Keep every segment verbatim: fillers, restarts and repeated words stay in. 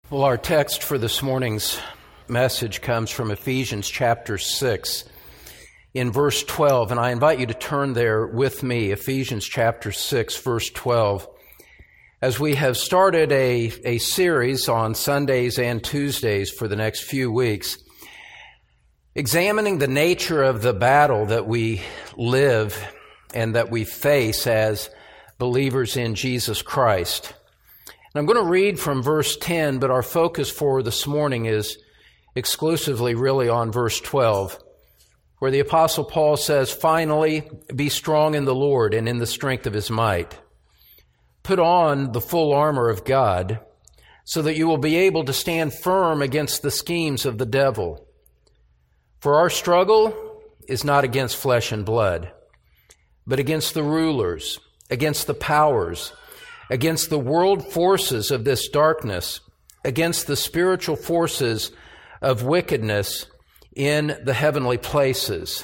Well, our text for this morning's message comes from Ephesians chapter six in verse twelve, and I invite you to turn there with me, Ephesians chapter six, verse twelve, as we have started a, a series on Sundays and Tuesdays for the next few weeks, examining the nature of the battle that we live and that we face as believers in Jesus Christ. I'm going to read from verse ten, but our focus for this morning is exclusively really on verse twelve, where the Apostle Paul says, "Finally, be strong in the Lord and in the strength of His might. Put on the full armor of God, so that you will be able to stand firm against the schemes of the devil. For our struggle is not against flesh and blood, but against the rulers, against the powers, against the world forces of this darkness, against the spiritual forces of wickedness in the heavenly places."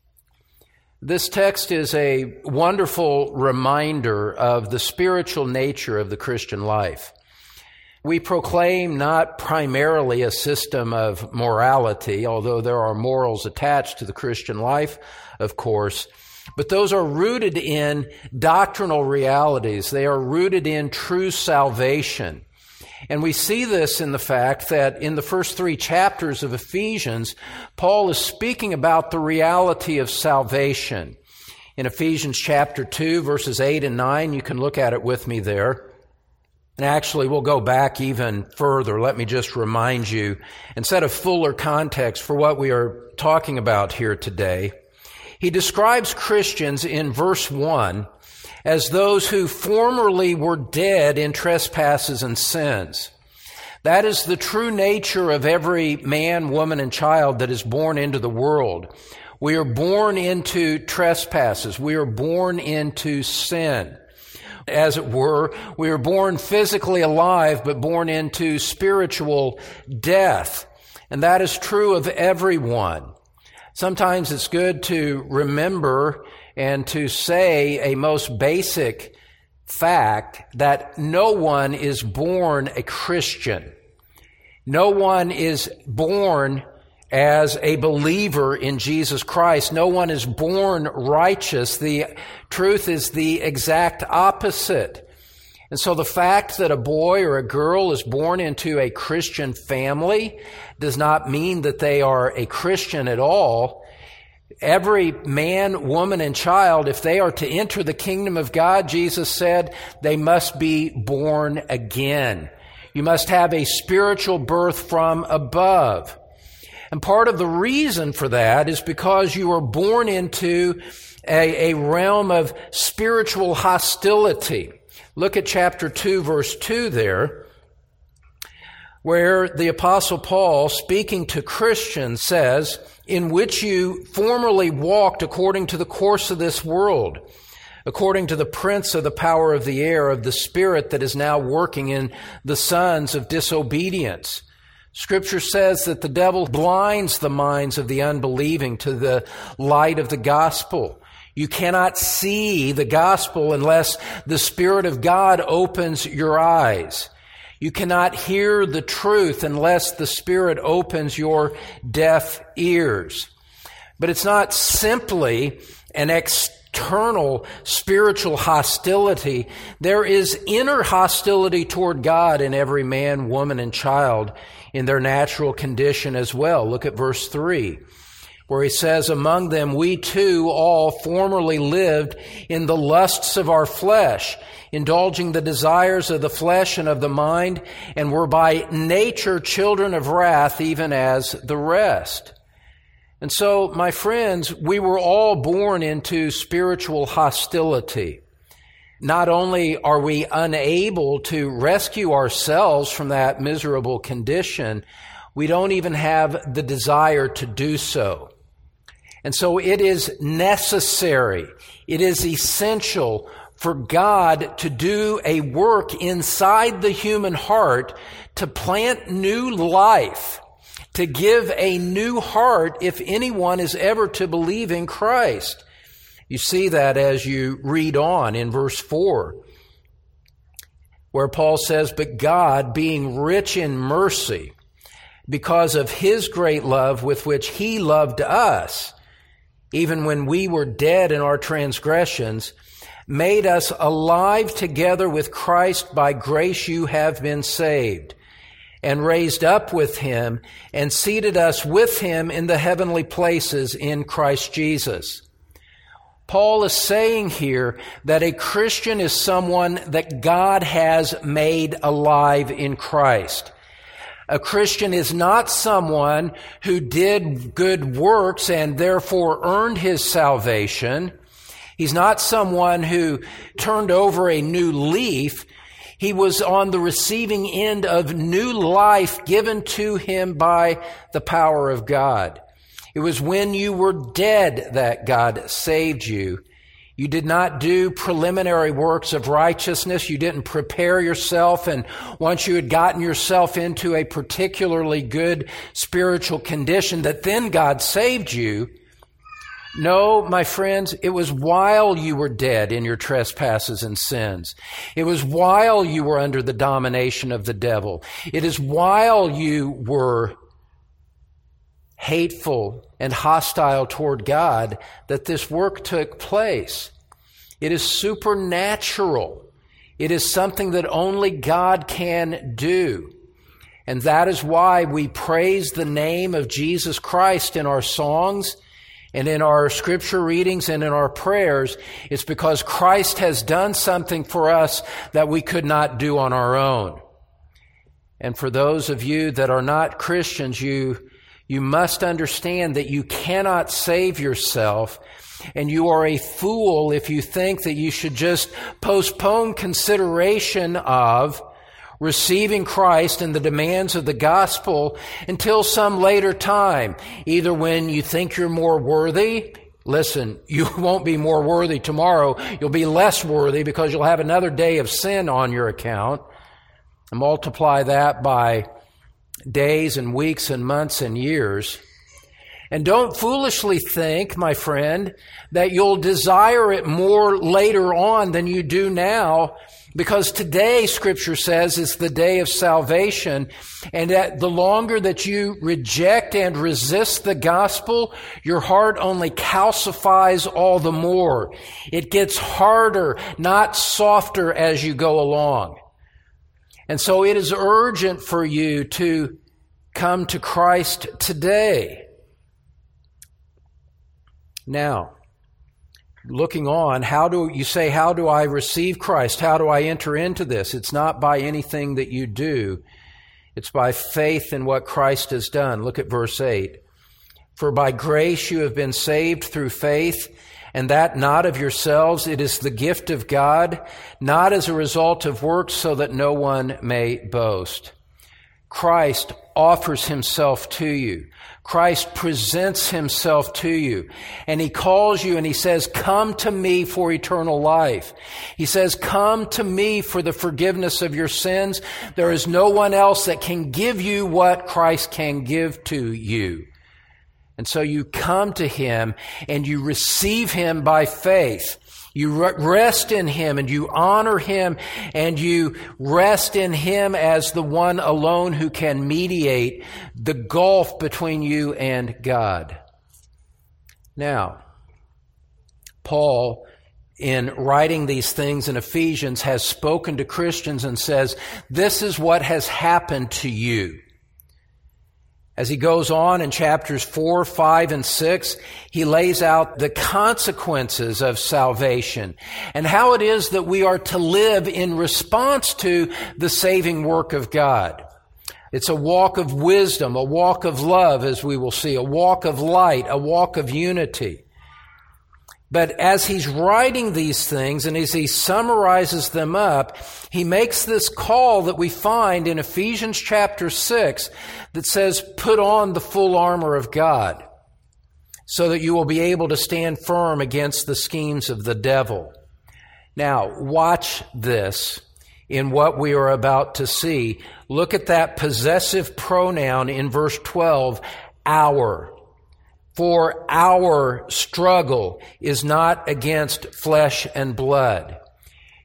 This text is a wonderful reminder of the spiritual nature of the Christian life. We proclaim not primarily a system of morality, although there are morals attached to the Christian life, of course, but those are rooted in doctrinal realities. They are rooted in true salvation. And we see this in the fact that in the first three chapters of Ephesians, Paul is speaking about the reality of salvation. In Ephesians chapter two, verses eight and nine, you can look at it with me there. And actually, we'll go back even further. Let me just remind you and set a fuller context for what we are talking about here today. He describes Christians in verse one as those who formerly were dead in trespasses and sins. That is the true nature of every man, woman, and child that is born into the world. We are born into trespasses. We are born into sin. As it were, we are born physically alive, but born into spiritual death. And that is true of everyone. Sometimes it's good to remember and to say a most basic fact that no one is born a Christian. No one is born as a believer in Jesus Christ. No one is born righteous. The truth is the exact opposite. And so the fact that a boy or a girl is born into a Christian family does not mean that they are a Christian at all. Every man, woman, and child, if they are to enter the kingdom of God, Jesus said, they must be born again. You must have a spiritual birth from above. And part of the reason for that is because you are born into a, a realm of spiritual hostility. Look at chapter two, verse two there, where the Apostle Paul, speaking to Christians, says, "In which you formerly walked according to the course of this world, according to the prince of the power of the air, of the spirit that is now working in the sons of disobedience." Scripture says that the devil blinds the minds of the unbelieving to the light of the gospel. You cannot see the gospel unless the Spirit of God opens your eyes. You cannot hear the truth unless the Spirit opens your deaf ears. But it's not simply an external spiritual hostility. There is inner hostility toward God in every man, woman, and child in their natural condition as well. Look at verse three, where he says, "Among them we too all formerly lived in the lusts of our flesh, indulging the desires of the flesh and of the mind, and were by nature children of wrath, even as the rest." And so, my friends, we were all born into spiritual hostility. Not only are we unable to rescue ourselves from that miserable condition, we don't even have the desire to do so. And so it is necessary, it is essential for God to do a work inside the human heart to plant new life, to give a new heart if anyone is ever to believe in Christ. You see that as you read on in verse four. where Paul says, "But God, being rich in mercy, because of His great love with which He loved us, even when we were dead in our transgressions, made us alive together with Christ. By grace you have been saved, and raised up with Him, and seated us with Him in the heavenly places in Christ Jesus." Paul is saying here that a Christian is someone that God has made alive in Christ. A Christian is not someone who did good works and therefore earned his salvation. He's not someone who turned over a new leaf. He was on the receiving end of new life given to him by the power of God. It was when you were dead that God saved you. You did not do preliminary works of righteousness. You didn't prepare yourself, and once you had gotten yourself into a particularly good spiritual condition, that then God saved you. No, my friends, it was while you were dead in your trespasses and sins. It was while you were under the domination of the devil. It is while you were hateful and hostile toward God that this work took place. It is supernatural. It is something that only God can do. And that is why we praise the name of Jesus Christ in our songs and in our scripture readings and in our prayers. It's because Christ has done something for us that we could not do on our own. And for those of you that are not Christians, you You must understand that you cannot save yourself, and you are a fool if you think that you should just postpone consideration of receiving Christ and the demands of the gospel until some later time, either when you think you're more worthy. Listen, you won't be more worthy tomorrow. You'll be less worthy because you'll have another day of sin on your account. And multiply that by days and weeks and months and years. And don't foolishly think, my friend, that you'll desire it more later on than you do now, because today, Scripture says, is the day of salvation, and that the longer that you reject and resist the gospel, your heart only calcifies all the more. It gets harder, not softer, as you go along. And so it is urgent for you to come to Christ today. Now, looking on, how do you say, how do I receive Christ? How do I enter into this? It's not by anything that you do. It's by faith in what Christ has done. Look at verse eight. "For by grace you have been saved through faith, and that not of yourselves, it is the gift of God, not as a result of works, so that no one may boast." Christ offers Himself to you. Christ presents Himself to you. And He calls you and He says, "Come to me for eternal life." He says, "Come to me for the forgiveness of your sins." There is no one else that can give you what Christ can give to you. And so you come to Him and you receive Him by faith. You rest in Him and you honor Him, and you rest in Him as the one alone who can mediate the gulf between you and God. Now, Paul, in writing these things in Ephesians, has spoken to Christians and says, this is what has happened to you. As he goes on in chapters four, five, and six, he lays out the consequences of salvation and how it is that we are to live in response to the saving work of God. It's a walk of wisdom, a walk of love, as we will see, a walk of light, a walk of unity. But as he's writing these things and as he summarizes them up, he makes this call that we find in Ephesians chapter six that says, put on the full armor of God so that you will be able to stand firm against the schemes of the devil. Now, watch this in what we are about to see. Look at that possessive pronoun in verse twelve, our. For our struggle is not against flesh and blood.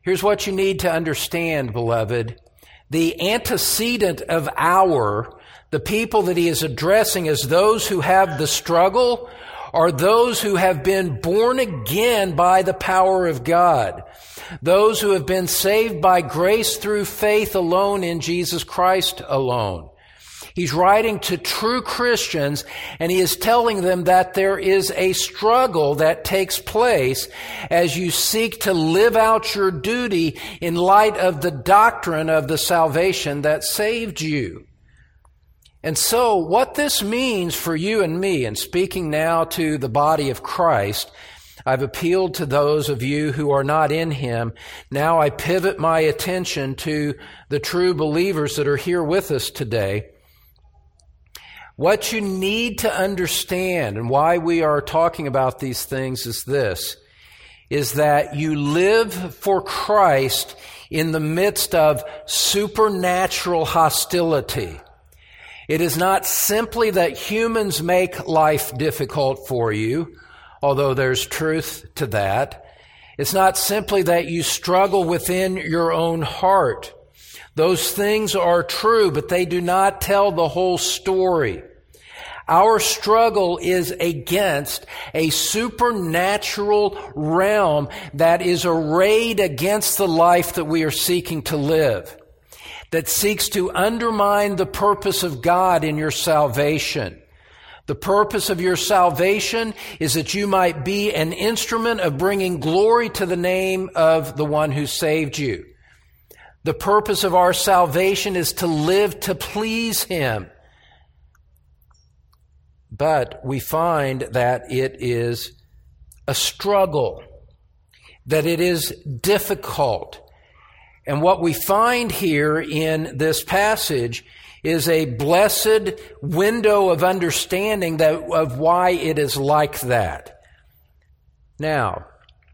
Here's what you need to understand, beloved. The antecedent of our, the people that he is addressing as those who have the struggle, are those who have been born again by the power of God. Those who have been saved by grace through faith alone in Jesus Christ alone. He's writing to true Christians, and he is telling them that there is a struggle that takes place as you seek to live out your duty in light of the doctrine of the salvation that saved you. And so what this means for you and me, and speaking now to the body of Christ, I've appealed to those of you who are not in him. Now I pivot my attention to the true believers that are here with us today. What you need to understand, and why we are talking about these things, is this, is that you live for Christ in the midst of supernatural hostility. It is not simply that humans make life difficult for you, although there's truth to that. It's not simply that you struggle within your own heart. Those things are true, but they do not tell the whole story. Our struggle is against a supernatural realm that is arrayed against the life that we are seeking to live, that seeks to undermine the purpose of God in your salvation. The purpose of your salvation is that you might be an instrument of bringing glory to the name of the one who saved you. The purpose of our salvation is to live to please him. But we find that it is a struggle, that it is difficult. And what we find here in this passage is a blessed window of understanding that, of why it is like that. Now,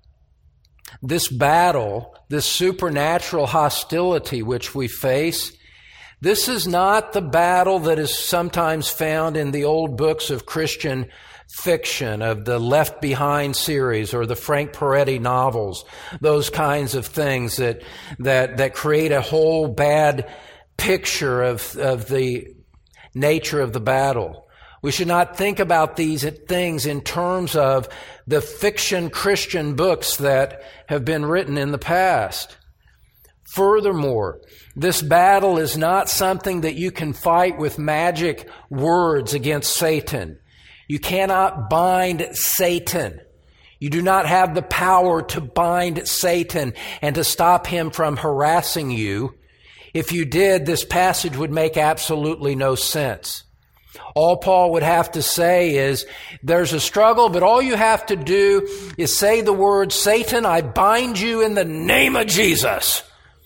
this battle, this supernatural hostility which we face, this is not the battle that is sometimes found in the old books of Christian fiction, of the Left Behind series or the Frank Peretti novels, those kinds of things that that that create a whole bad picture of of the nature of the battle. We should not think about these things in terms of the fiction Christian books that have been written in the past. Furthermore, this battle is not something that you can fight with magic words against Satan. You cannot bind Satan. You do not have the power to bind Satan and to stop him from harassing you. If you did, this passage would make absolutely no sense. All Paul would have to say is, there's a struggle, but all you have to do is say the word, Satan, I bind you in the name of Jesus.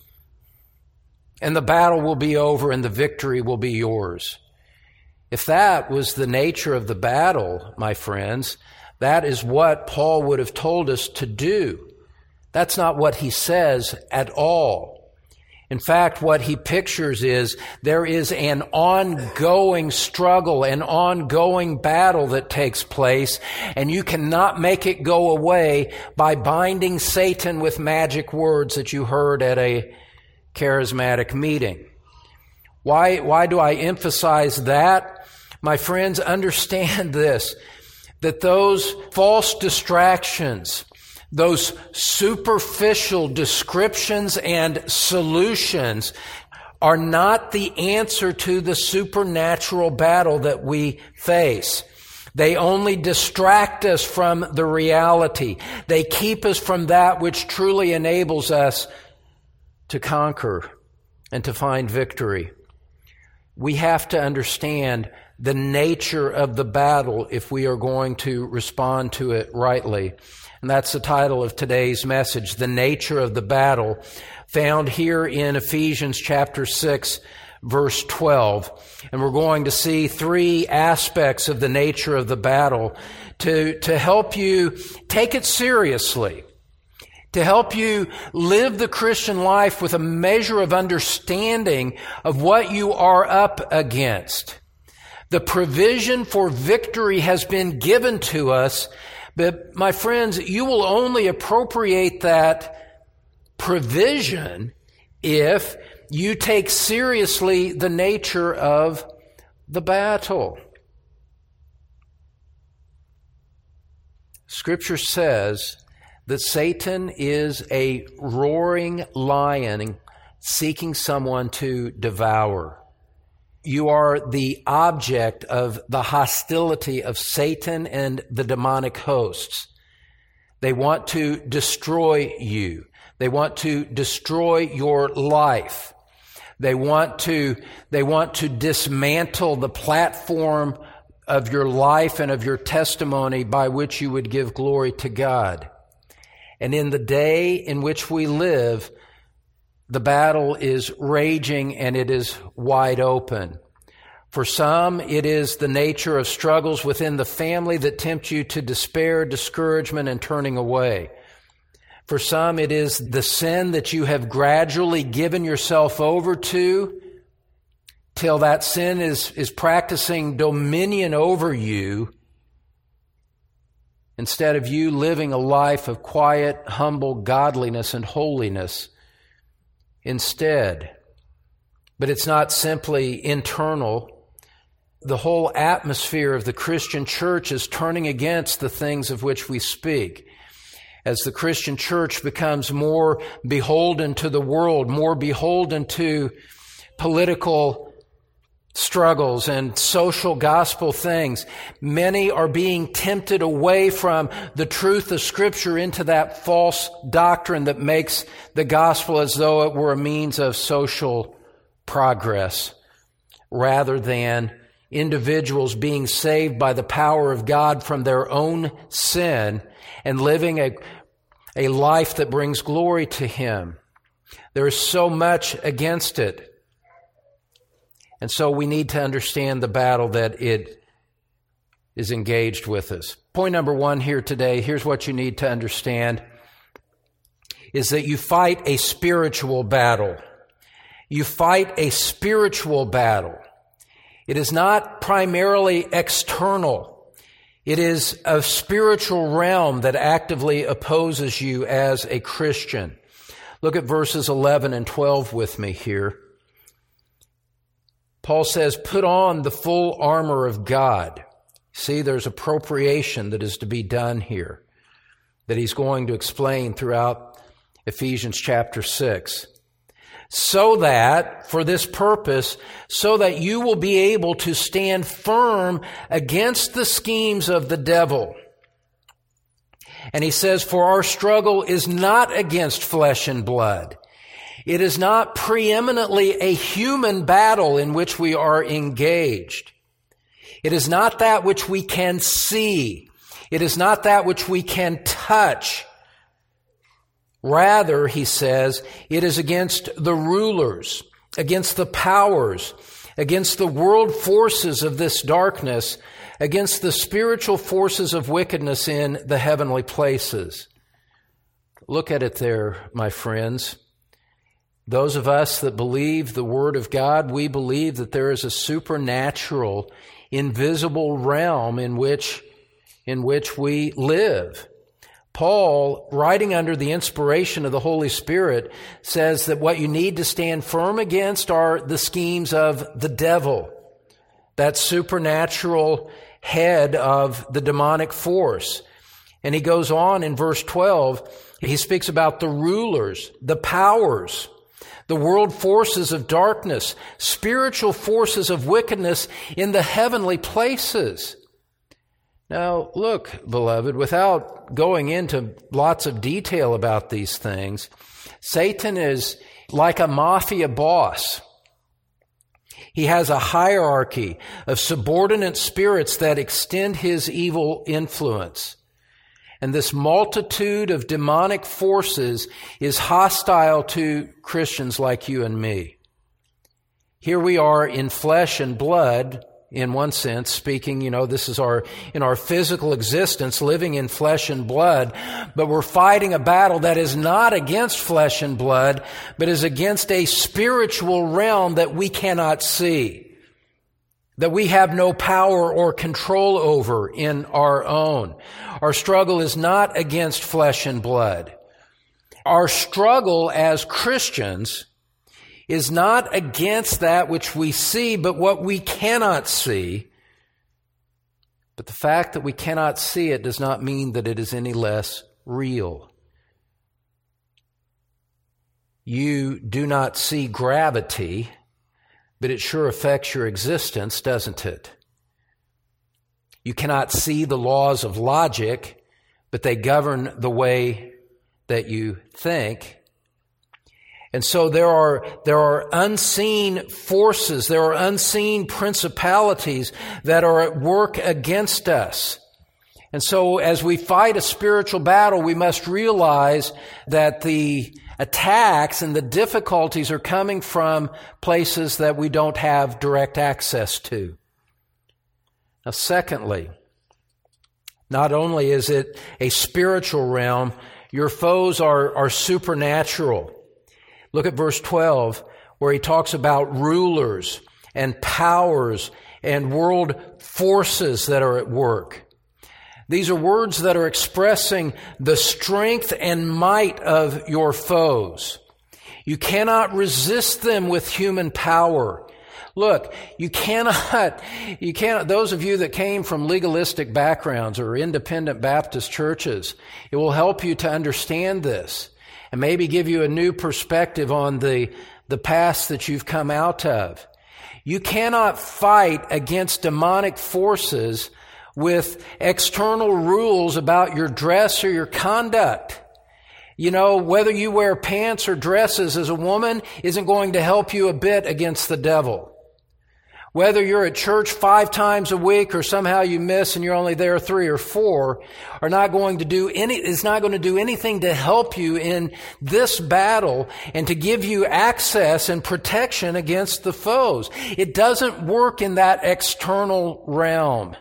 And the battle will be over and the victory will be yours. If that was the nature of the battle, my friends, that is what Paul would have told us to do. That's not what he says at all. In fact, what he pictures is there is an ongoing struggle, an ongoing battle that takes place, and you cannot make it go away by binding Satan with magic words that you heard at a charismatic meeting. Why, why do I emphasize that? My friends, understand this, that those false distractions, those superficial descriptions and solutions are not the answer to the supernatural battle that we face. They only distract us from the reality. They keep us from that which truly enables us to conquer and to find victory. We have to understand the nature of the battle if we are going to respond to it rightly. And that's the title of today's message, The Nature of the Battle, found here in Ephesians chapter six, verse twelve. And we're going to see three aspects of the nature of the battle to, to help you take it seriously, to help you live the Christian life with a measure of understanding of what you are up against. The provision for victory has been given to us, but my friends, you will only appropriate that provision if you take seriously the nature of the battle. Scripture says that Satan is a roaring lion seeking someone to devour. You are the object of the hostility of Satan and the demonic hosts. They want to destroy you. They want to destroy your life. They want to, they want to dismantle the platform of your life and of your testimony by which you would give glory to God. And in the day in which we live, the battle is raging and it is wide open. For some, it is the nature of struggles within the family that tempt you to despair, discouragement, and turning away. For some, it is the sin that you have gradually given yourself over to till that sin is, is practicing dominion over you instead of you living a life of quiet, humble godliness and holiness instead. But it's not simply internal. The whole atmosphere of the Christian church is turning against the things of which we speak. As the Christian church becomes more beholden to the world, more beholden to political struggles and social gospel things, many are being tempted away from the truth of Scripture into that false doctrine that makes the gospel as though it were a means of social progress, rather than individuals being saved by the power of God from their own sin and living a, a life that brings glory to Him. There is so much against it. And so we need to understand the battle that it is engaged with us. Point number one here today, here's what you need to understand, is that you fight a spiritual battle. You fight a spiritual battle. It is not primarily external. It is a spiritual realm that actively opposes you as a Christian. Look at verses eleven and twelve with me here. Paul says, put on the full armor of God. See, there's appropriation that is to be done here that he's going to explain throughout Ephesians chapter six. So that, for this purpose, so that you will be able to stand firm against the schemes of the devil. And he says, for our struggle is not against flesh and blood. It is not preeminently a human battle in which we are engaged. It is not that which we can see. It is not that which we can touch. Rather, he says, it is against the rulers, against the powers, against the world forces of this darkness, against the spiritual forces of wickedness in the heavenly places. Look at it there, my friends. Those of us that believe the Word of God, we believe that there is a supernatural, invisible realm in which, in which we live. Paul, writing under the inspiration of the Holy Spirit, says that what you need to stand firm against are the schemes of the devil, that supernatural head of the demonic force. And he goes on in verse twelve, he speaks about the rulers, the powers, the world forces of darkness, spiritual forces of wickedness in the heavenly places. Now, look, beloved, without going into lots of detail about these things, Satan is like a mafia boss. He has a hierarchy of subordinate spirits that extend his evil influence. And this multitude of demonic forces is hostile to Christians like you and me. Here we are in flesh and blood, in one sense, speaking, you know, this is our, in our physical existence, living in flesh and blood, but we're fighting a battle that is not against flesh and blood, but is against a spiritual realm that we cannot see, that we have no power or control over in our own. Our struggle is not against flesh and blood. Our struggle as Christians is not against that which we see, but what we cannot see. But the fact that we cannot see it does not mean that it is any less real. You do not see gravity, but it sure affects your existence, doesn't it? You cannot see the laws of logic, but they govern the way that you think. And so there are, there are unseen forces, there are unseen principalities that are at work against us. And so as we fight a spiritual battle, we must realize that the attacks and the difficulties are coming from places that we don't have direct access to. Now, secondly, not only is it a spiritual realm, your foes are, are supernatural. Look at verse twelve, where he talks about rulers and powers and world forces that are at work. These are words that are expressing the strength and might of your foes. You cannot resist them with human power. Look, you cannot, you cannot, those of you that came from legalistic backgrounds or independent Baptist churches, it will help you to understand this and maybe give you a new perspective on the, the past that you've come out of. You cannot fight against demonic forces with external rules about your dress or your conduct. You know, whether you wear pants or dresses as a woman isn't going to help you a bit against the devil. Whether you're at church five times a week or somehow you miss and you're only there three or four are not going to do any, is not going to do anything to help you in this battle and to give you access and protection against the foes. It doesn't work in that external realm.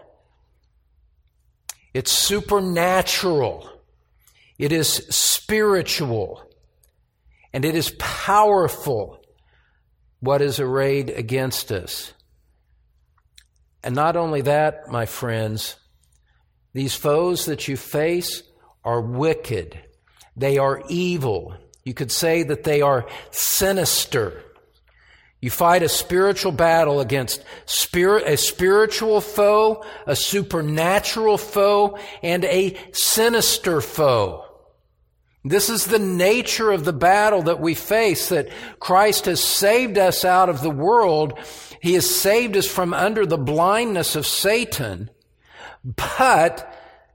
It's supernatural. It is spiritual. And it is powerful what is arrayed against us. And not only that, my friends, these foes that you face are wicked. They are evil. You could say that they are sinister. You fight a spiritual battle against spirit, a spiritual foe, a supernatural foe, and a sinister foe. This is the nature of the battle that we face, that Christ has saved us out of the world. He has saved us from under the blindness of Satan. But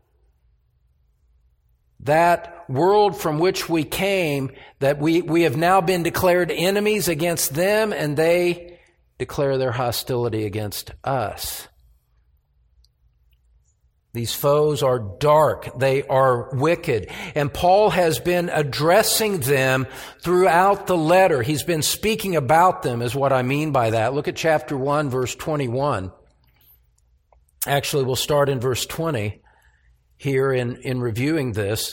that world from which we came, that we, we have now been declared enemies against them, and they declare their hostility against us. These foes are dark. They are wicked. And Paul has been addressing them throughout the letter. He's been speaking about them, is what I mean by that. Look at chapter one, verse twenty-one. Actually, we'll start in verse twenty here in, in reviewing this.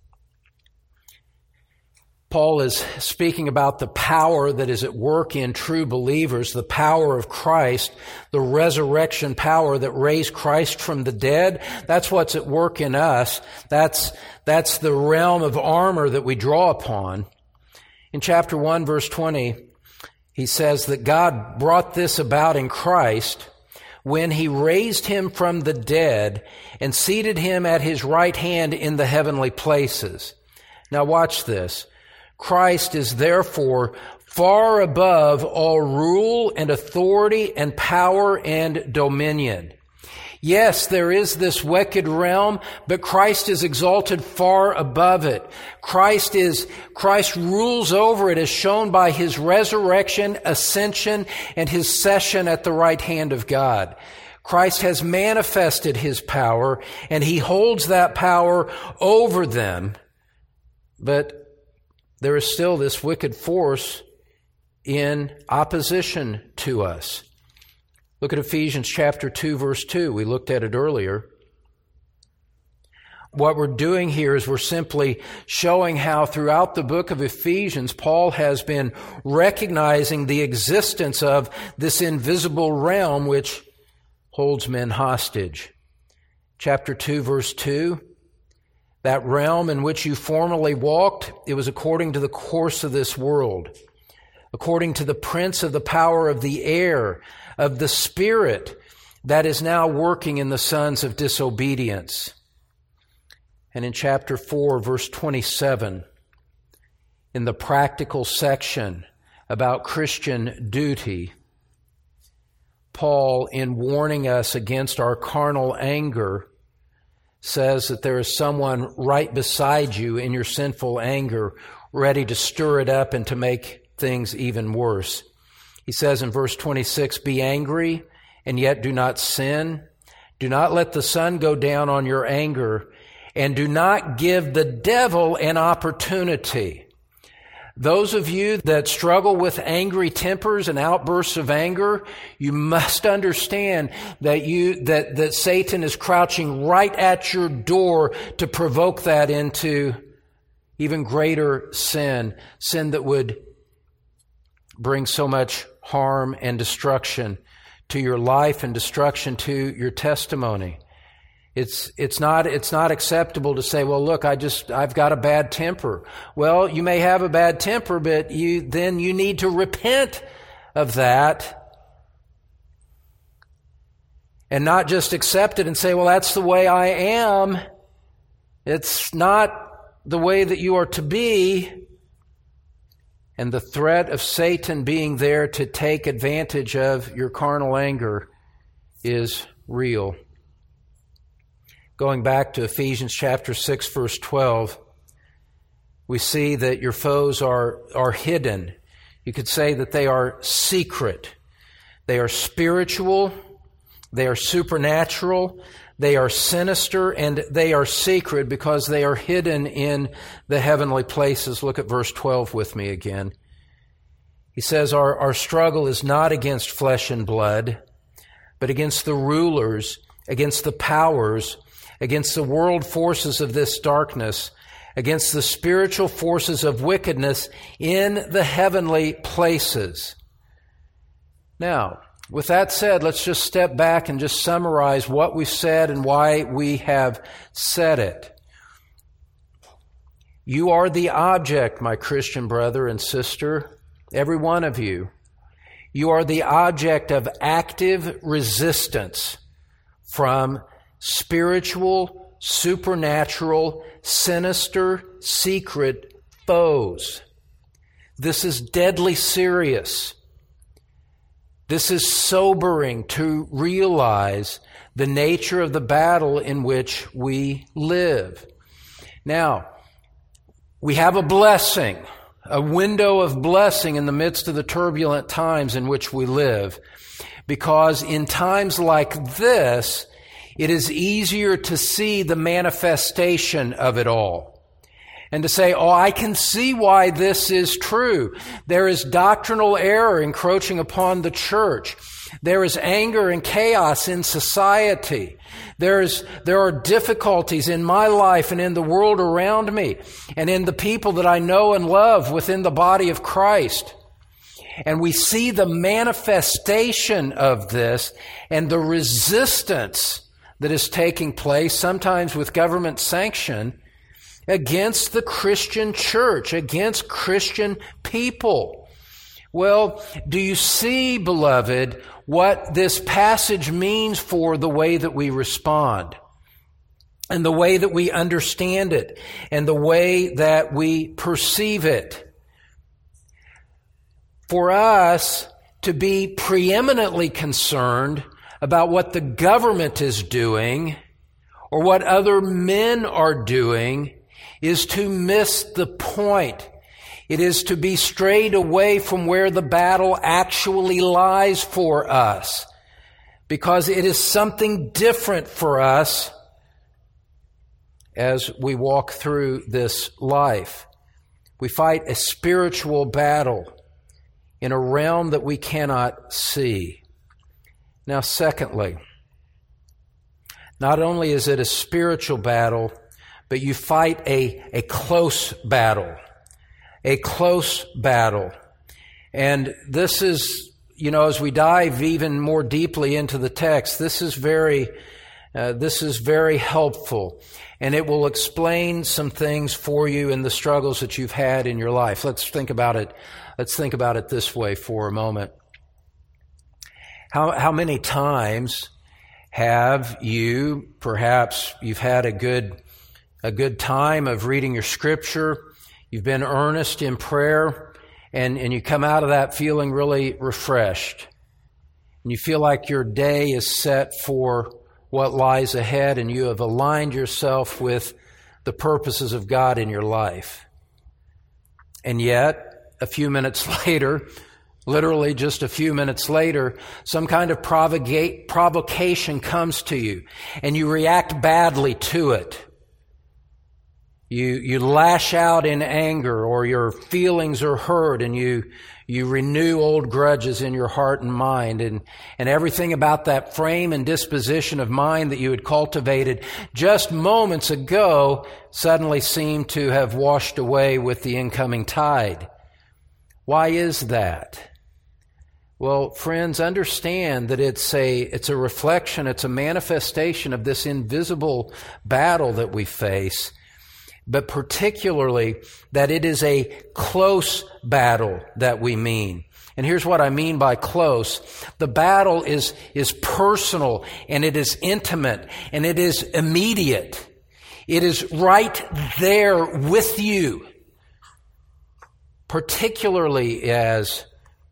Paul is speaking about the power that is at work in true believers, the power of Christ, the resurrection power that raised Christ from the dead. That's what's at work in us. That's, that's the realm of armor that we draw upon. In chapter one, verse twenty, he says that God brought this about in Christ when he raised him from the dead and seated him at his right hand in the heavenly places. Now watch this. Christ is therefore far above all rule and authority and power and dominion. Yes, there is this wicked realm, but Christ is exalted far above it. Christ is, Christ rules over it as shown by his resurrection, ascension, and his session at the right hand of God. Christ has manifested his power, and he holds that power over them. But there is still this wicked force in opposition to us. Look at Ephesians chapter two, verse two. We looked at it earlier. What we're doing here is we're simply showing how throughout the book of Ephesians, Paul has been recognizing the existence of this invisible realm which holds men hostage. Chapter two, verse two. That realm in which you formerly walked, it was according to the course of this world, according to the prince of the power of the air, of the spirit that is now working in the sons of disobedience. And in chapter four, verse twenty-seven, in the practical section about Christian duty, Paul, in warning us against our carnal anger, says that there is someone right beside you in your sinful anger, ready to stir it up and to make things even worse. He says in verse twenty-six, "Be angry and yet do not sin. Do not let the sun go down on your anger, and do not give the devil an opportunity." Those of you that struggle with angry tempers and outbursts of anger, you must understand that you that, that Satan is crouching right at your door to provoke that into even greater sin, sin that would bring so much harm and destruction to your life and destruction to your testimony. It's, it's not, it's not acceptable to say, well, look, I just, I've got a bad temper. Well, you may have a bad temper, but you, then you need to repent of that and not just accept it and say, well, that's the way I am. It's not the way that you are to be. And the threat of Satan being there to take advantage of your carnal anger is real. Going back to Ephesians chapter six, verse twelve, we see that your foes are, are hidden. You could say that they are secret. They are spiritual. They are supernatural. They are sinister, and they are secret because they are hidden in the heavenly places. Look at verse twelve with me again. He says, our, our struggle is not against flesh and blood, but against the rulers, against the powers, against the world forces of this darkness, against the spiritual forces of wickedness in the heavenly places. Now, with that said, let's just step back and just summarize what we've said and why we have said it. You are the object, my Christian brother and sister, every one of you. You are the object of active resistance from spiritual, supernatural, sinister, secret foes. This is deadly serious. This is sobering to realize the nature of the battle in which we live. Now, we have a blessing, a window of blessing in the midst of the turbulent times in which we live, because in times like this, it is easier to see the manifestation of it all. And to say, oh, I can see why this is true. There is doctrinal error encroaching upon the church. There is anger and chaos in society. There is, there are difficulties in my life and in the world around me and in the people that I know and love within the body of Christ. And we see the manifestation of this and the resistance that is taking place, sometimes with government sanction, against the Christian church, against Christian people. Well, do you see, beloved, what this passage means for the way that we respond and the way that we understand it and the way that we perceive it? For us to be preeminently concerned about what the government is doing or what other men are doing is to miss the point. It is to be strayed away from where the battle actually lies for us, because it is something different for us as we walk through this life. We fight a spiritual battle in a realm that we cannot see. Now, secondly, not only is it a spiritual battle, but you fight a, a close battle, a close battle. And this is, you know, as we dive even more deeply into the text, this is very, Uh, this is very helpful, and it will explain some things for you in the struggles that you've had in your life. Let's think about it. Let's think about it this way for a moment. How, how many times have you, perhaps you've had a good, a good time of reading your scripture, you've been earnest in prayer, and, and you come out of that feeling really refreshed, and you feel like your day is set for what lies ahead, and you have aligned yourself with the purposes of God in your life. And yet, a few minutes later, literally just a few minutes later, some kind of provoca- provocation comes to you, and you react badly to it. You, you lash out in anger, or your feelings are hurt, and you, you renew old grudges in your heart and mind, and, and everything about that frame and disposition of mind that you had cultivated just moments ago suddenly seemed to have washed away with the incoming tide. Why is that? Well, friends, understand that it's a, it's a reflection, it's a manifestation of this invisible battle that we face, but particularly that it is a close battle that we mean. And here's what I mean by close. The battle is, is personal, and it is intimate, and it is immediate. It is right there with you, particularly as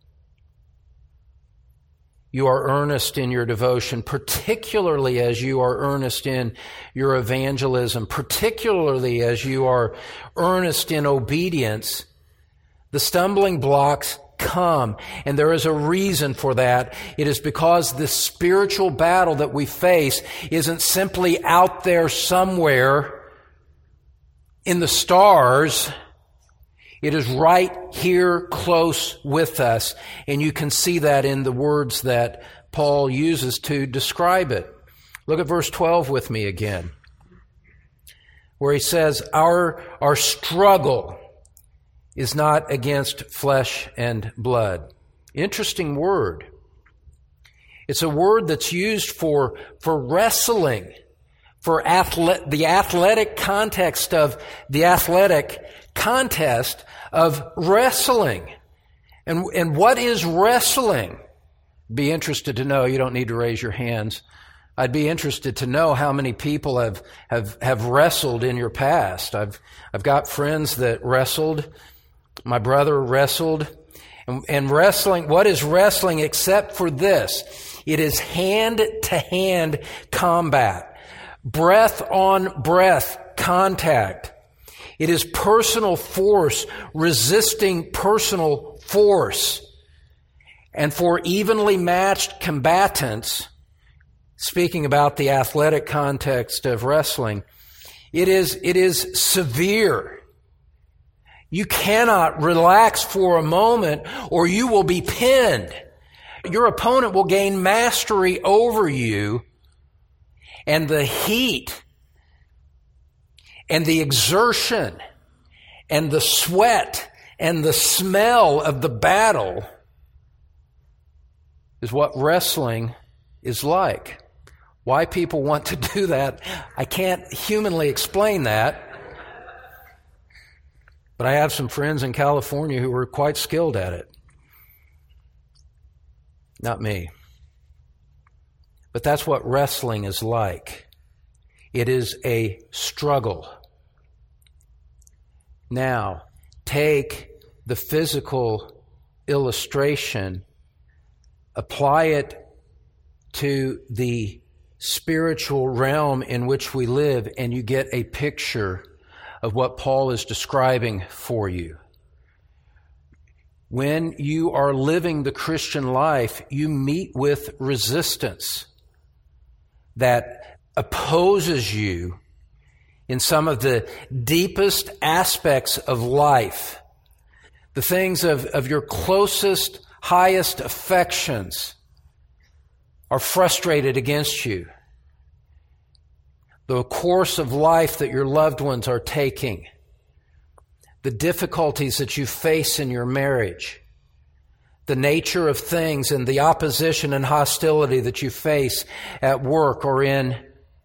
you are earnest in your devotion, particularly as you are earnest in your evangelism, particularly as you are earnest in obedience. The stumbling blocks come, and there is a reason for that. It is because the spiritual battle that we face isn't simply out there somewhere in the stars. It is right here close with us, and you can see that in the words that Paul uses to describe it. Look at verse twelve with me again, where he says, our, our struggle is not against flesh and blood. Interesting word. It's a word that's used for, for wrestling, for athle- the athletic context of the athletic contest of wrestling. And, and what is wrestling? Be interested to know. You don't need to raise your hands. I'd be interested to know how many people have, have, have wrestled in your past. I've, I've got friends that wrestled. My brother wrestled. And, and wrestling, what is wrestling except for this? It is hand-to-hand combat. Breath on breath contact. It is personal force resisting personal force. And for evenly matched combatants, speaking about the athletic context of wrestling, it is, it is severe. You cannot relax for a moment, or you will be pinned. Your opponent will gain mastery over you, and the heat and the exertion and the sweat and the smell of the battle is what wrestling is like. Why people want to do that, I can't humanly explain that. But I have some friends in California who are quite skilled at it. Not me. But that's what wrestling is like. It is a struggle. Now, take the physical illustration, apply it to the spiritual realm in which we live, and you get a picture of what Paul is describing for you. When you are living the Christian life, you meet with resistance that opposes you in some of the deepest aspects of life. The things of, of your closest, highest affections are frustrated against you. The course of life that your loved ones are taking, the difficulties that you face in your marriage, the nature of things and the opposition and hostility that you face at work or in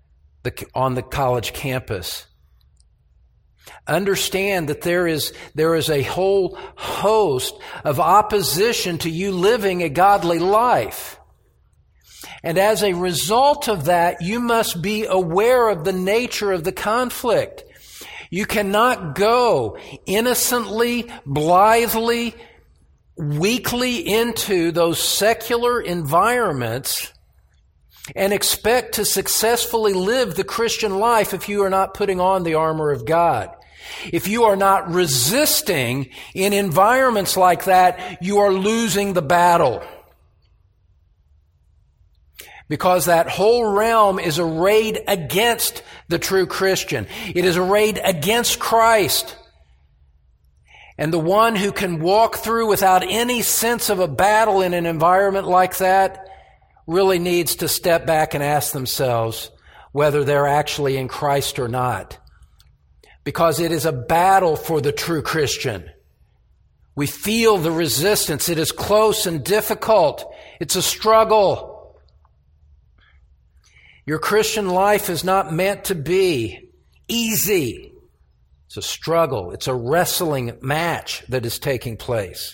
the, on the college campus. Understand that there is, there is a whole host of opposition to you living a godly life. And as a result of that, you must be aware of the nature of the conflict. You cannot go innocently, blithely, weakly into those secular environments and expect to successfully live the Christian life if you are not putting on the armor of God. If you are not resisting in environments like that, you are losing the battle. Because that whole realm is arrayed against the true Christian. It is arrayed against Christ. And the one who can walk through without any sense of a battle in an environment like that really needs to step back and ask themselves whether they're actually in Christ or not. Because it is a battle for the true Christian. We feel the resistance. It is close and difficult. It's a struggle. Your Christian life is not meant to be easy. It's a struggle. It's a wrestling match that is taking place.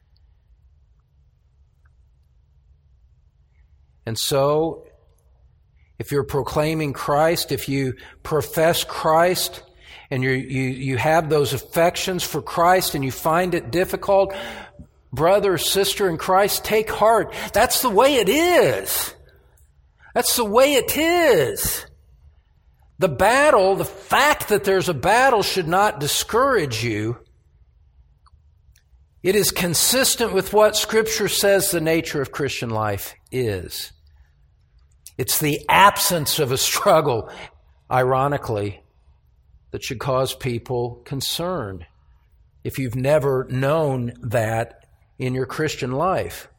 And so, if you're proclaiming Christ, if you profess Christ, and you you you have those affections for Christ and you find it difficult, brother, sister in Christ, take heart. That's the way it is. That's the way it is. The battle, the fact that there's a battle should not discourage you. It is consistent with what Scripture says the nature of Christian life is. It's the absence of a struggle, ironically, that should cause people concern if you've never known that in your Christian life.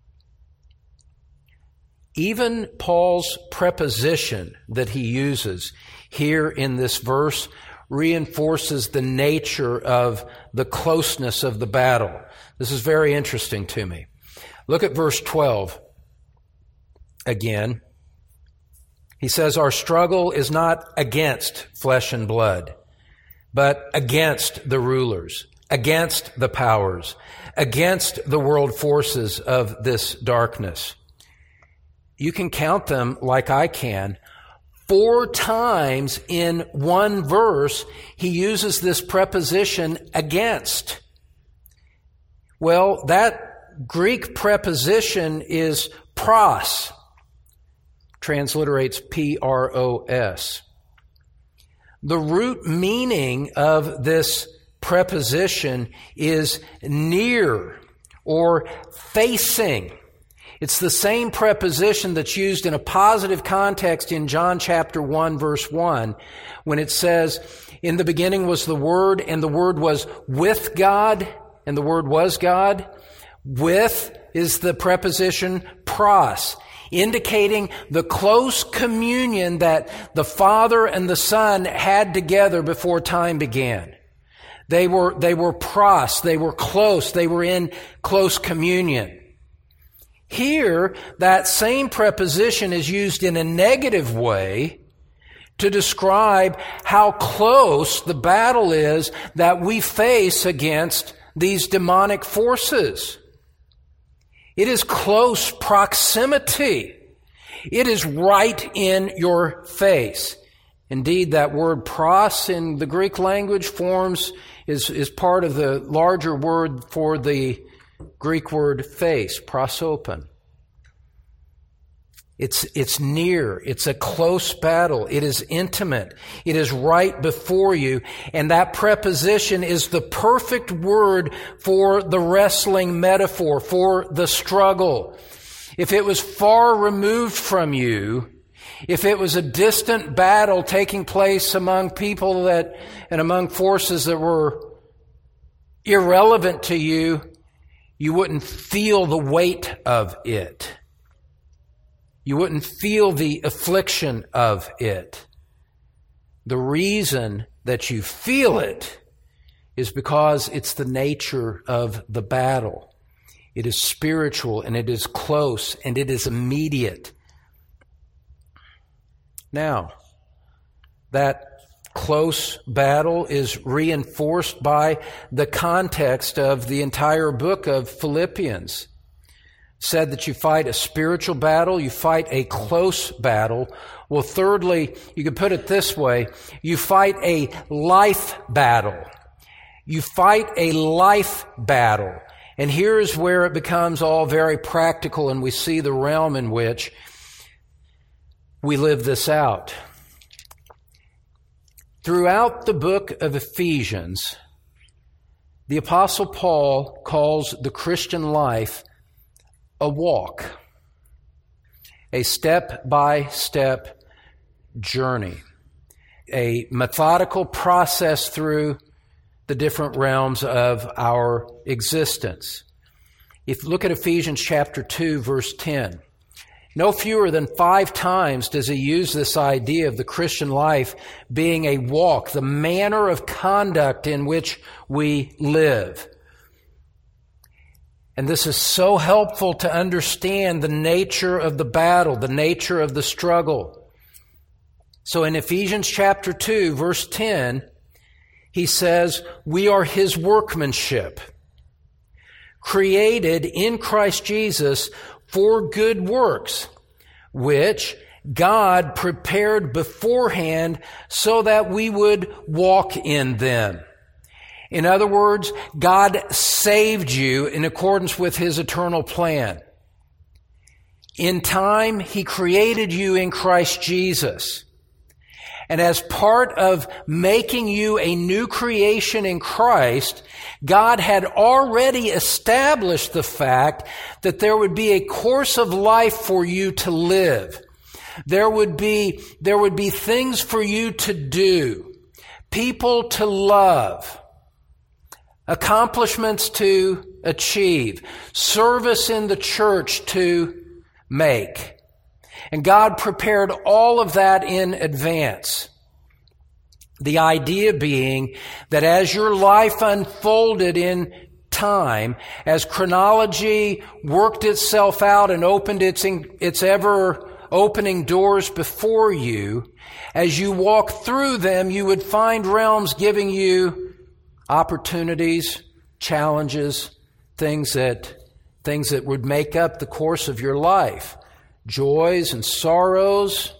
Even Paul's preposition that he uses here in this verse reinforces the nature of the closeness of the battle. This is very interesting to me. Look at verse twelve again. He says, our struggle is not against flesh and blood, but against the rulers, against the powers, against the world forces of this darkness. You can count them like I can. Four times in one verse, he uses this preposition against. Well, that Greek preposition is pros. Transliterates P R O S. The root meaning of this preposition is near or facing. It's the same preposition that's used in a positive context in John chapter one, verse one, when it says, in the beginning was the Word, and the Word was with God, and the Word was God. With is the preposition pros, indicating the close communion that the Father and the Son had together before time began. They were, they were pros, they were close, they were in close communion. Here, that same preposition is used in a negative way to describe how close the battle is that we face against these demonic forces. It is close proximity. It is right in your face. Indeed, that word pros in the Greek language forms is, is part of the larger word for the Greek word face, prosopon. It's, it's near. It's a close battle. It is intimate. It is right before you. And that preposition is the perfect word for the wrestling metaphor, for the struggle. If it was far removed from you, if it was a distant battle taking place among people that, and among forces that were irrelevant to you, you wouldn't feel the weight of it. You wouldn't feel the affliction of it. The reason that you feel it is because it's the nature of the battle. It is spiritual and it is close and it is immediate. Now, That close battle is reinforced by the context of the entire book of Philippians. Said that you fight a spiritual battle, you fight a close battle. Well, thirdly, you could put it this way, you fight a life battle. You fight a life battle. And here's where it becomes all very practical, and we see the realm in which we live this out. Throughout the book of Ephesians, the Apostle Paul calls the Christian life a walk, a step-by-step journey, a methodical process through the different realms of our existence. If you look at Ephesians chapter two, verse ten, no fewer than five times does he use this idea of the Christian life being a walk, the manner of conduct in which we live. And this is so helpful to understand the nature of the battle, the nature of the struggle. So in Ephesians chapter two, verse ten, he says, we are his workmanship, created in Christ Jesus for good works, which God prepared beforehand so that we would walk in them. In other words, God saved you in accordance with his eternal plan. In time, he created you in Christ Jesus. And as part of making you a new creation in Christ, God had already established the fact that there would be a course of life for you to live. There would be, there would be things for you to do, people to love, accomplishments to achieve, service in the church to make. And God prepared all of that in advance. The idea being that as your life unfolded in time, as chronology worked itself out and opened its, its ever-opening doors before you, as you walk through them, you would find realms giving you opportunities, challenges, things that, things that would make up the course of your life. Joys and sorrows,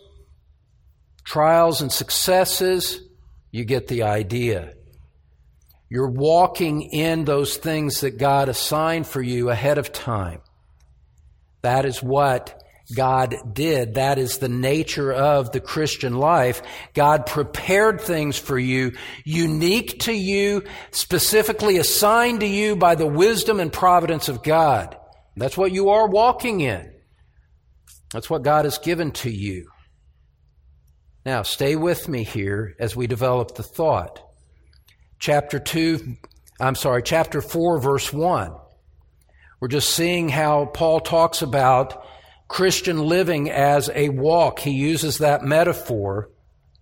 trials and successes, you get the idea. You're walking in those things that God assigned for you ahead of time. That is what God did. That is the nature of the Christian life. God prepared things for you, unique to you, specifically assigned to you by the wisdom and providence of God. That's what you are walking in. That's what God has given to you. Now, stay with me here as we develop the thought. Chapter two, I'm sorry, chapter four, verse one. We're just seeing how Paul talks about Christian living as a walk. He uses that metaphor.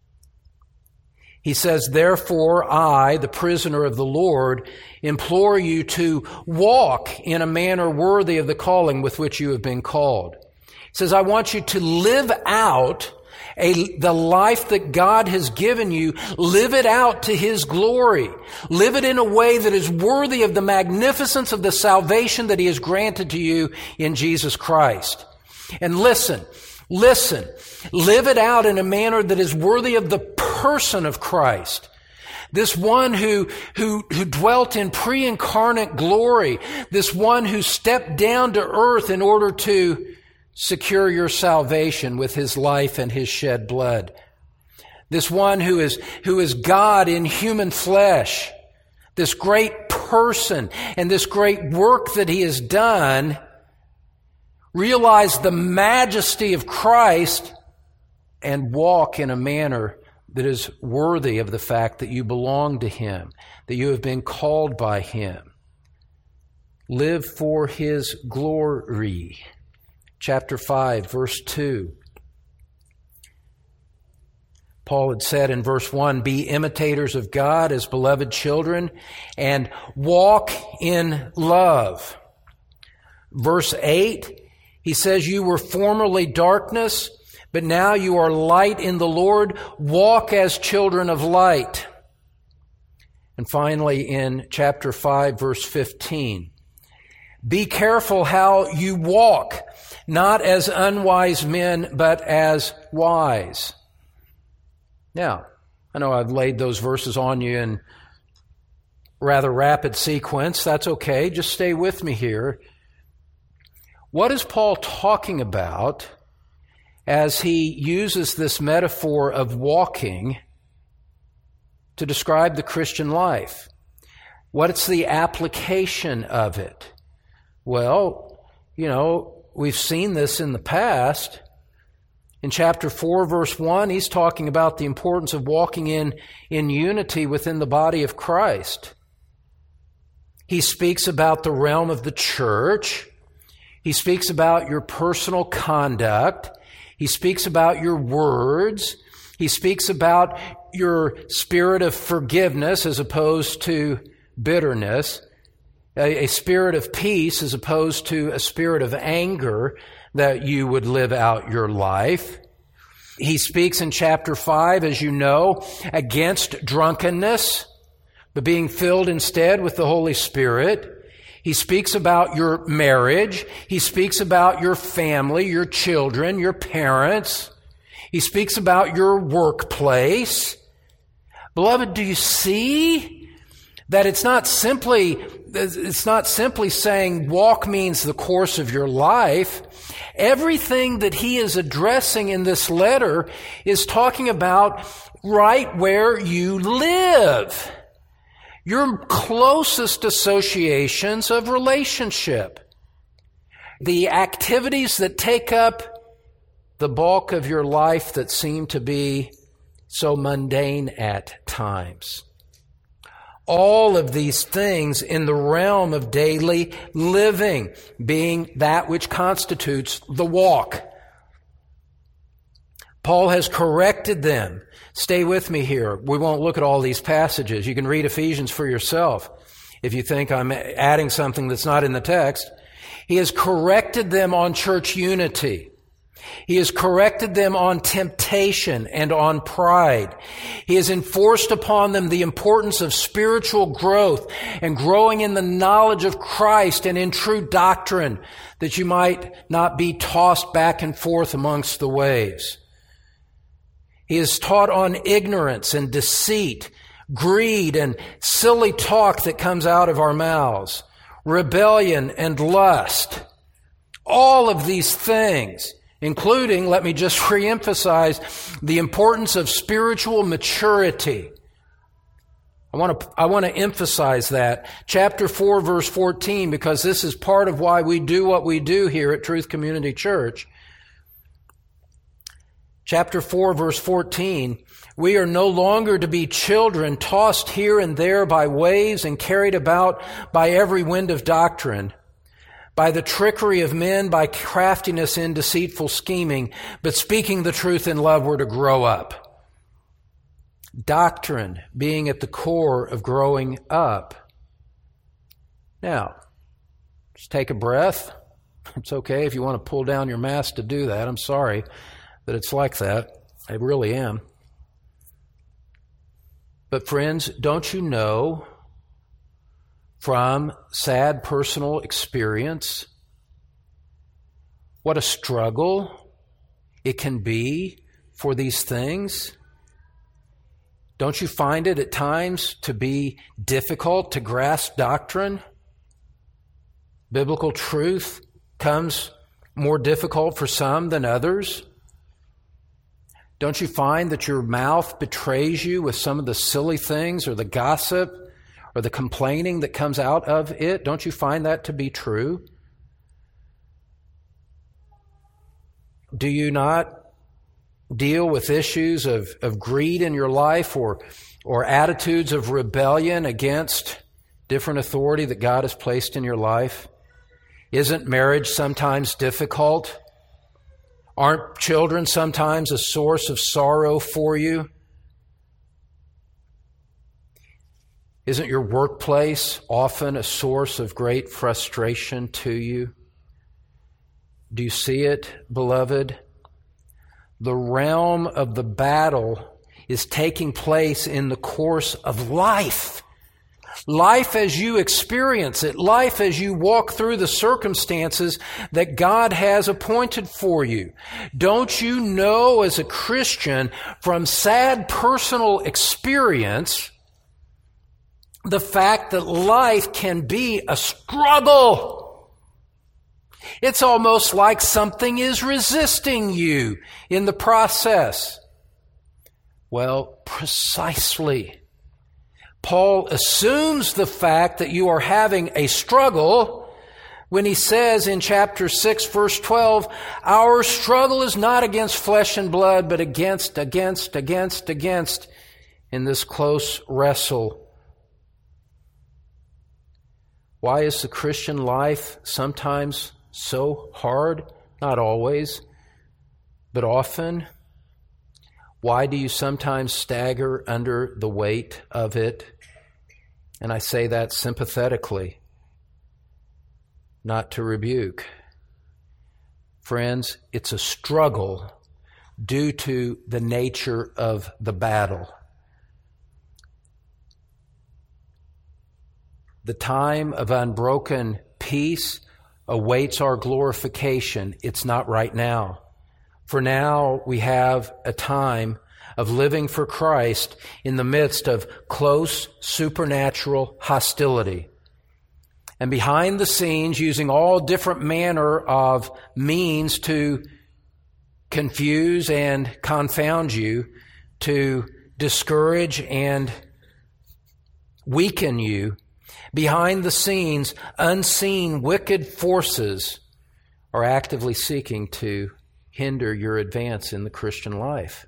He says, therefore, I, the prisoner of the Lord, implore you to walk in a manner worthy of the calling with which you have been called. He says, I want you to live out a, the life that God has given you. Live it out to his glory. Live it in a way that is worthy of the magnificence of the salvation that he has granted to you in Jesus Christ. And listen, listen, live it out in a manner that is worthy of the person of Christ. This one who, who, who dwelt in pre-incarnate glory. This one who stepped down to earth in order to secure your salvation with his life and his shed blood. This one who is, who is God in human flesh. This great person and this great work that he has done. Realize the majesty of Christ and walk in a manner that is worthy of the fact that you belong to him, that you have been called by him. Live for his glory. Chapter five, verse two. Paul had said in verse one, be imitators of God as beloved children and walk in love. Verse eight, he says, you were formerly darkness, But now you are light in the Lord. Walk as children of light. And finally, in chapter five, verse fifteen, be careful how you walk, not as unwise men, but as wise. Now, I know I've laid those verses on you in rather rapid sequence. That's okay. Just stay with me here. What is Paul talking about as he uses this metaphor of walking to describe the Christian life? What's the application of it? Well, you know, we've seen this in the past. In chapter four, verse one, he's talking about the importance of walking in, in unity within the body of Christ. He speaks about the realm of the church. He speaks about your personal conduct. He speaks about your words. He speaks about your spirit of forgiveness as opposed to bitterness, a, a spirit of peace as opposed to a spirit of anger that you would live out your life. He speaks in chapter five, as you know, against drunkenness, but being filled instead with the Holy Spirit. He speaks about your marriage. He speaks about your family, your children, your parents. He speaks about your workplace. Beloved, do you see that it's not simply, it's not simply saying walk means the course of your life. Everything that he is addressing in this letter is talking about right where you live. Your closest associations of relationship. The activities that take up the bulk of your life that seem to be so mundane at times. All of these things in the realm of daily living, being that which constitutes the walk. Paul has corrected them. Stay with me here. We won't look at all these passages. You can read Ephesians for yourself if you think I'm adding something that's not in the text. He has corrected them on church unity. He has corrected them on temptation and on pride. He has enforced upon them the importance of spiritual growth and growing in the knowledge of Christ and in true doctrine, that you might not be tossed back and forth amongst the waves. He has taught on ignorance and deceit, greed and silly talk that comes out of our mouths, rebellion and lust. All of these things, including, let me just reemphasize, the importance of spiritual maturity. I want to, I want to emphasize that. Chapter four, verse fourteen, because this is part of why we do what we do here at Truth Community Church. Chapter four, verse fourteen, we are no longer to be children tossed here and there by waves and carried about by every wind of doctrine, by the trickery of men, by craftiness in deceitful scheming, but speaking the truth in love, we're to grow up. Doctrine being at the core of growing up. Now, just take a breath. It's okay if you want to pull down your mask to do that. I'm sorry that it's like that. I really am. But friends, don't you know from sad personal experience what a struggle it can be for these things? Don't you find it at times to be difficult to grasp doctrine? Biblical truth comes more difficult for some than others. Don't you find that your mouth betrays you with some of the silly things or the gossip or the complaining that comes out of it? Don't you find that to be true? Do you not deal with issues of, of greed in your life or, or attitudes of rebellion against different authority that God has placed in your life? Isn't marriage sometimes difficult? Aren't children sometimes a source of sorrow for you? Isn't your workplace often a source of great frustration to you? Do you see it, beloved? The realm of the battle is taking place in the course of life. Life as you experience it, life as you walk through the circumstances that God has appointed for you. Don't you know as a Christian from sad personal experience the fact that life can be a struggle? It's almost like something is resisting you in the process. Well, precisely. Paul assumes the fact that you are having a struggle when he says in chapter six, verse twelve, our struggle is not against flesh and blood, but against, against, against, against in this close wrestle. Why is the Christian life sometimes so hard? Not always, but often. Why do you sometimes stagger under the weight of it? And I say that sympathetically, not to rebuke. Friends, it's a struggle due to the nature of the battle. The time of unbroken peace awaits our glorification. It's not right now. For now, we have a time of living for Christ in the midst of close supernatural hostility. And behind the scenes, using all different manner of means to confuse and confound you, to discourage and weaken you, behind the scenes, unseen wicked forces are actively seeking to hinder your advance in the Christian life.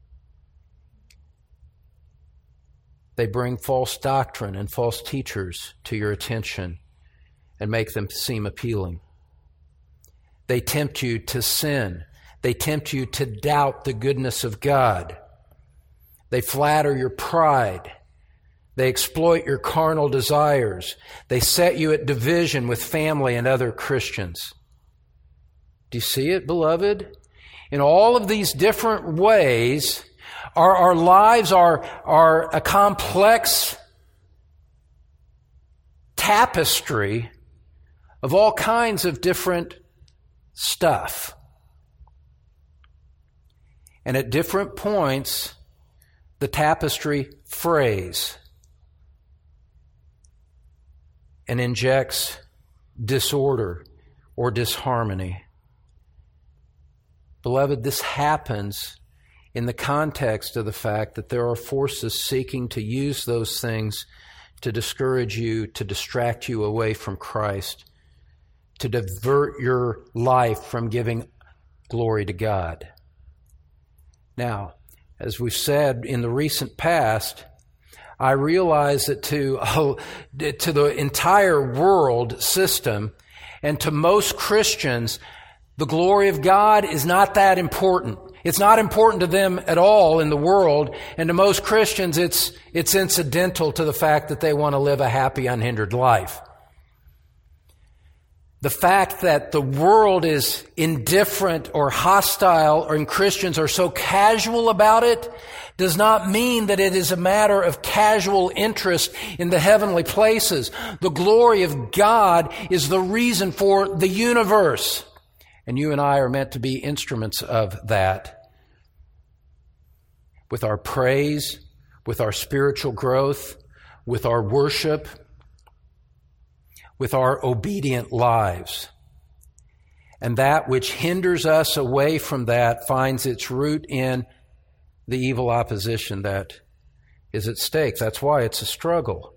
They bring false doctrine and false teachers to your attention and make them seem appealing. They tempt you to sin. They tempt you to doubt the goodness of God. They flatter your pride. They exploit your carnal desires. They set you at division with family and other Christians. Do you see it, beloved? In all of these different ways, our, our lives are, are a complex tapestry of all kinds of different stuff. And at different points, the tapestry frays and injects disorder or disharmony. Beloved, this happens in the context of the fact that there are forces seeking to use those things to discourage you, to distract you away from Christ, to divert your life from giving glory to God. Now, as we've said in the recent past, I realize that to, oh, to the entire world system and to most Christians, the glory of God is not that important. It's not important to them at all in the world, and to most Christians it's it's incidental to the fact that they want to live a happy, unhindered life. The fact that the world is indifferent or hostile, or Christians are so casual about it, does not mean that it is a matter of casual interest in the heavenly places. The glory of God is the reason for the universe. And you and I are meant to be instruments of that. With our praise, with our spiritual growth, with our worship, with our obedient lives. And that which hinders us away from that finds its root in the evil opposition that is at stake. That's why it's a struggle.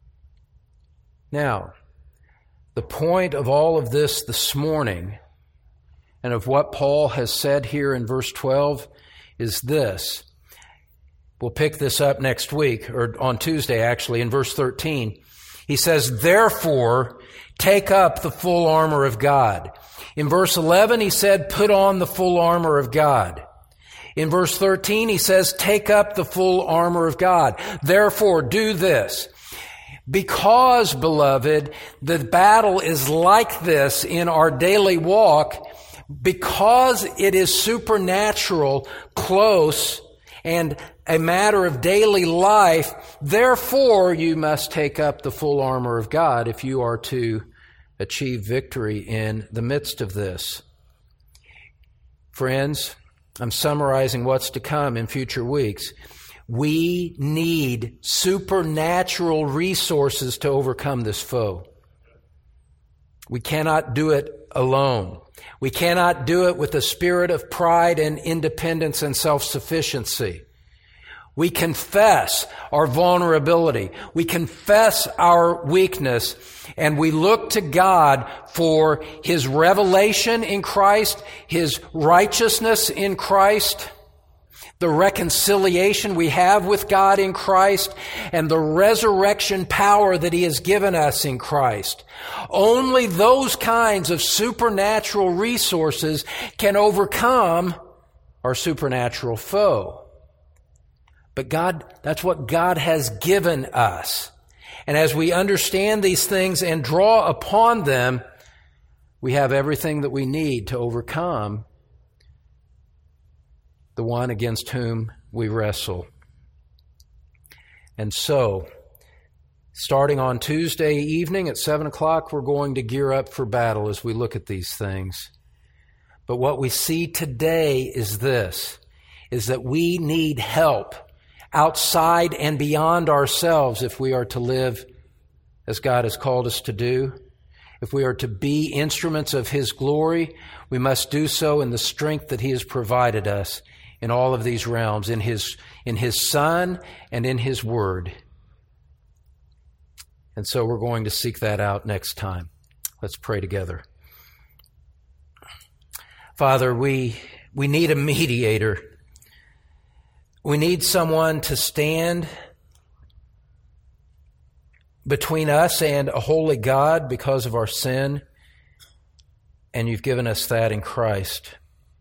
Now, the point of all of this this morning, and of what Paul has said here in verse twelve, is this. We'll pick this up next week, or on Tuesday actually, in verse thirteen. He says, therefore, take up the full armor of God. In verse eleven, he said, put on the full armor of God. In verse thirteen, he says, take up the full armor of God. Therefore, do this. Because, beloved, the battle is like this in our daily walk, Because it is supernatural, close, and a matter of daily life, therefore you must take up the full armor of God if you are to achieve victory in the midst of this. Friends, I'm summarizing what's to come in future weeks. We need supernatural resources to overcome this foe. We cannot do it alone. We cannot do it with a spirit of pride and independence and self-sufficiency. We confess our vulnerability. We confess our weakness, and we look to God for His revelation in Christ, His righteousness in Christ, the reconciliation we have with God in Christ, and the resurrection power that He has given us in Christ. Only those kinds of supernatural resources can overcome our supernatural foe. But God, that's what God has given us. And as we understand these things and draw upon them, we have everything that we need to overcome the one against whom we wrestle. And so, starting on Tuesday evening at seven o'clock, we're going to gear up for battle as we look at these things. But what we see today is this, is that we need help outside and beyond ourselves if we are to live as God has called us to do. If we are to be instruments of His glory, we must do so in the strength that He has provided us in all of these realms, in His, in His Son and in His Word. And so we're going to seek that out next time. Let's pray together. Father, we, we need a mediator. We need someone to stand between us and a holy God because of our sin, and you've given us that in Christ.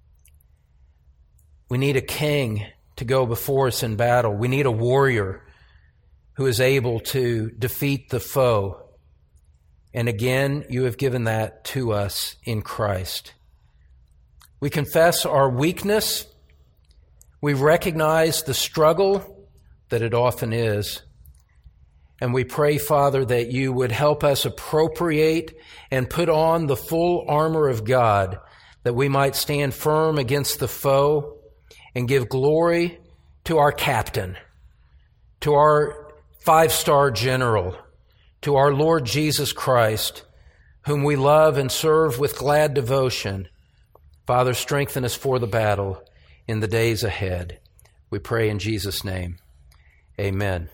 We need a king to go before us in battle. We need a warrior who is able to defeat the foe. And again, you have given that to us in Christ. We confess our weakness. We recognize the struggle that it often is. And we pray, Father, that you would help us appropriate and put on the full armor of God, that we might stand firm against the foe and give glory to our captain, to our five-star general, to our Lord Jesus Christ, whom we love and serve with glad devotion. Father, strengthen us for the battle in the days ahead. We pray in Jesus' name. Amen.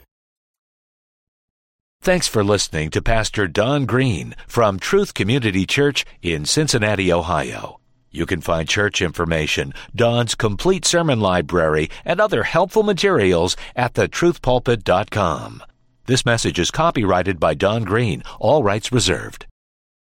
Thanks for listening to Pastor Don Green from Truth Community Church in Cincinnati, Ohio. You can find church information, Don's complete sermon library, and other helpful materials at the truth pulpit dot com. This message is copyrighted by Don Green, all rights reserved.